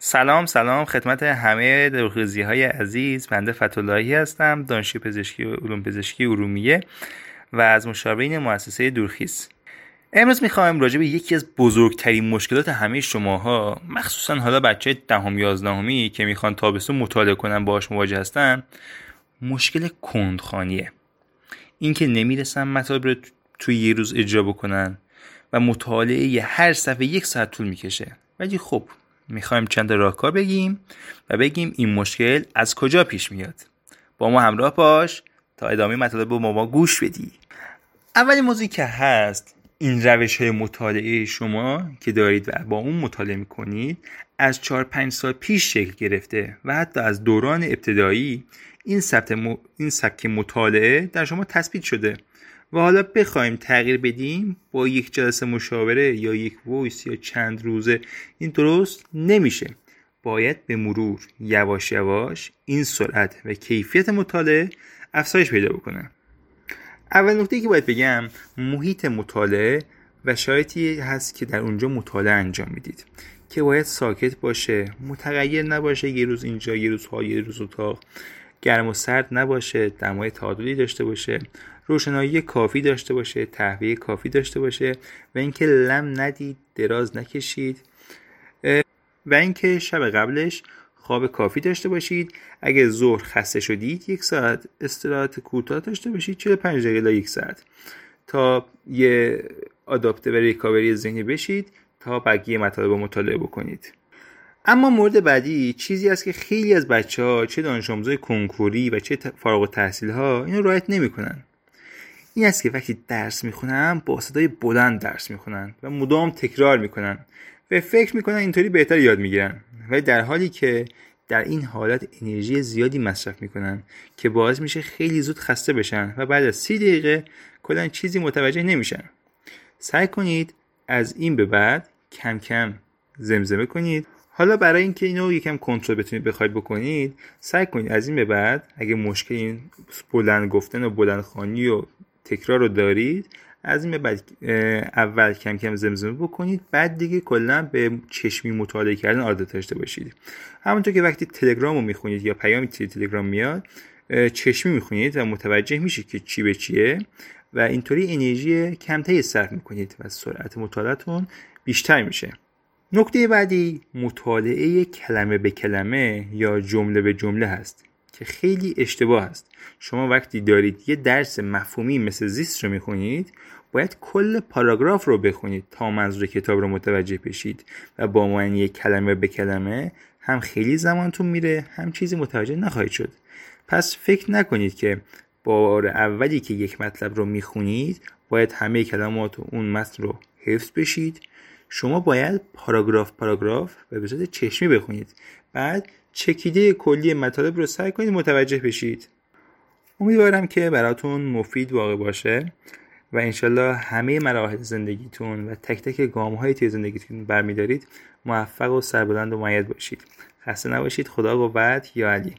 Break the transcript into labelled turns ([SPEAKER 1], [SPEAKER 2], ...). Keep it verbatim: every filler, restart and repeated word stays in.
[SPEAKER 1] سلام سلام خدمت همه دلخوزی های عزیز. بنده فتولایی هستم، دانشجوی پزشکی و علوم پزشکی ارومیه و از مشاورین مؤسسه دورخیز. امروز میخوایم راجع به یکی از بزرگترین مشکلات همه شماها، مخصوصا حالا بچه دهم یازدهمی که میخوان تابستون مطالعه کنن باهاش مواجه هستن، مشکل کندخوانیه. این که نمیرسن مطالب رو توی یه روز اجرا بکنن و مطالعه هر صفحه یک ساعت طول میکشه. ولی خب میخوایم چند راهکار بگیم و بگیم این مشکل از کجا پیش میاد. با ما همراه باش تا ادامه مطالب با ما گوش بدی. اولین موضوعی که هست، این روش های مطالعه شما که دارید و با اون مطالعه میکنید از چهار پنج سال پیش شکل گرفته و حتی از دوران ابتدایی این سبک م... این سبک مطالعه در شما تثبیت شده و حالا بخوایم تغییر بدیم با یک جلسه مشاوره یا یک وایس یا چند روزه این درست نمیشه. باید به مرور یواش یواش این سرعت و کیفیت مطالعه افزایش پیدا بکنه. اول نکته که باید بگم، محیط مطالعه و شرایطی هست که در اونجا مطالعه انجام میدید که باید ساکت باشه، متغیر نباشه، یه روز اینجا یه روز ها یه روز اتاق، گرم و سرد نباشه، دمای تعادلی داشته باشه، روشنایی کافی داشته باشه، تهویه کافی داشته باشه و اینکه لم ندید، دراز نکشید و اینکه شب قبلش خواب کافی داشته باشید. اگه ظهر خسته شدید یک ساعت استراحت کوتاه داشته باشید، چهل و پنج دقیقه تا یک ساعت، تا یه آداپته و ریکاوری ذهنی بشید تا بقیه مطالب مطالعه بکنید. اما مورد بعدی چیزی است که خیلی از بچه‌ها، چه دانش آموزای کنکوری و چه فارغ التحصیل‌ها، اینو رعایت نمی‌کنن. این است که وقتی درس می‌خونن با صدای بلند درس می‌خونن و مدام تکرار می‌کنن و فکر می‌کنن اینطوری بهتر یاد می‌گیرن، ولی در حالی که در این حالت انرژی زیادی مصرف می‌کنن که باعث میشه خیلی زود خسته بشن و بعد از سی دقیقه کلاً چیزی متوجه نمیشن. سعی کنید از این به بعد کم کم زمزمه کنید. حالا برای اینکه اینو یکم کنترل بتونید بخواید بکنید، سعی کنید از این به بعد اگه مشکل این بلند گفتن و بلند خوانی و تکرار رو دارید، از این به بعد اول کم کم زمزمه بکنید، بعد دیگه کلا به چشمی مطالعه کردن عادت داشته باشید. همونطور که وقتی تلگرام رو میخونید یا پیامی تلگرام میاد چشمی میخونید و متوجه میشید که چی به چیه و اینطوری انرژی کمتری صرف میکنید و سرعت مطالعه‌تون بیشتر میشه. نکته بعدی مطالعه کلمه به کلمه یا جمله به جمله هست که خیلی اشتباه است. شما وقتی دارید یه درس مفهومی مثل زیست رو میخونید، باید کل پاراگراف رو بخونید تا منظور کتاب رو متوجه بشید و با معنی کلمه به کلمه هم خیلی زمانتون میره، هم چیزی متوجه نخواهید شد. پس فکر نکنید که بار اولی که یک مطلب رو میخونید باید همه کلمات و اون متن رو حفظ بشید. شما باید پاراگراف پاراگراف و به صورت چشمی بخونید، بعد چکیده کلی مطالب رو سعی کنید متوجه بشید. امیدوارم که براتون مفید واقع باشه و انشالله همه مراحل زندگیتون و تک تک گام‌های توی زندگیتون برمی‌دارید موفق و سربلند و مؤید باشید. خسته نباشید. خدا قوت. یا علی.